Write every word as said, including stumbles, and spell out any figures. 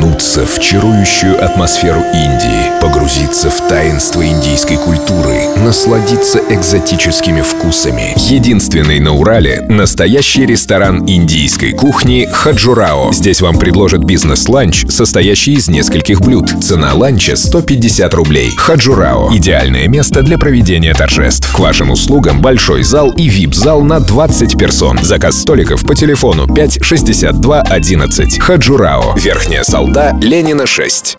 окунуться в чарующую атмосферу Индии, погрузиться в таинство индийской культуры, насладиться экзотическими вкусами. Единственный на Урале настоящий ресторан индийской кухни «Хаджурао». Здесь вам предложат бизнес-ланч, состоящий из нескольких блюд. Цена ланча сто пятьдесят рублей. «Хаджурао» — идеальное место для проведения торжеств. К вашим услугам большой зал и ви ай пи-зал на двадцать персон. Заказ столиков по телефону пять шестьдесят два одиннадцать. «Хаджурао», Верхняя Салда, Ленина, шесть.